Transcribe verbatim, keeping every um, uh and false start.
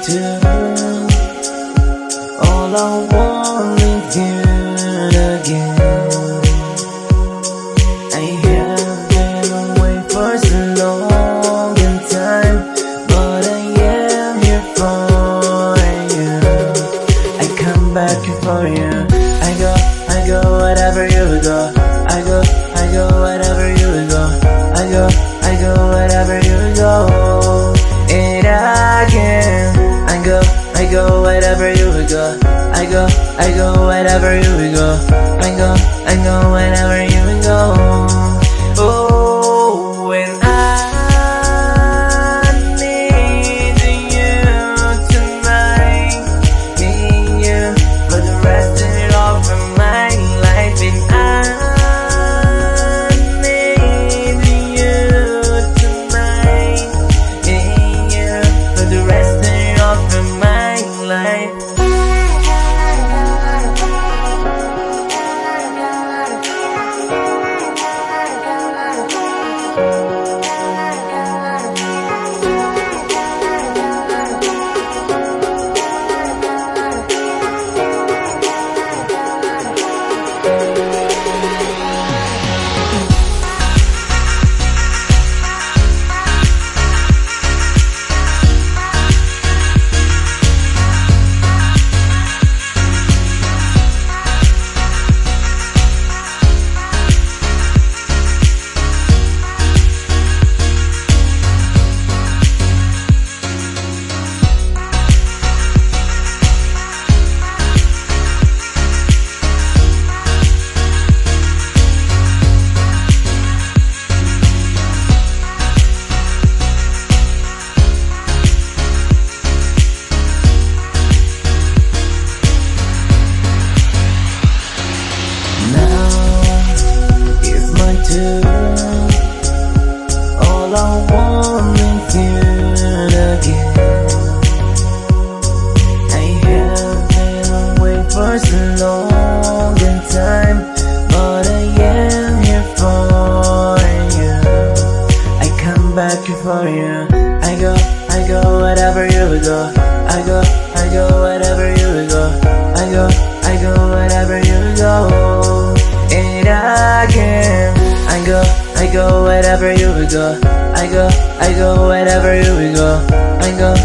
too. All I want is you again. I have been away for so long in time, but I am here for you. I come back here for you. I go, I go wherever you go. I go, I go wherever you go. I go, I go wherever you go. And again, I go, I go wherever you go. I go, I go wherever you go. I go, I go wherever you go. Oh, when I need you tonight, need you for the rest of my life. And I need you tonight, need you for the rest of my life. All I want is you again. I have been away for so long in time, but I am here for you. I come back here for you. I go, I go wherever you go. I go, I go wherever you go. I go, I go wherever you go. And again, I go, I go wherever you go. I go, I go wherever you go. I go,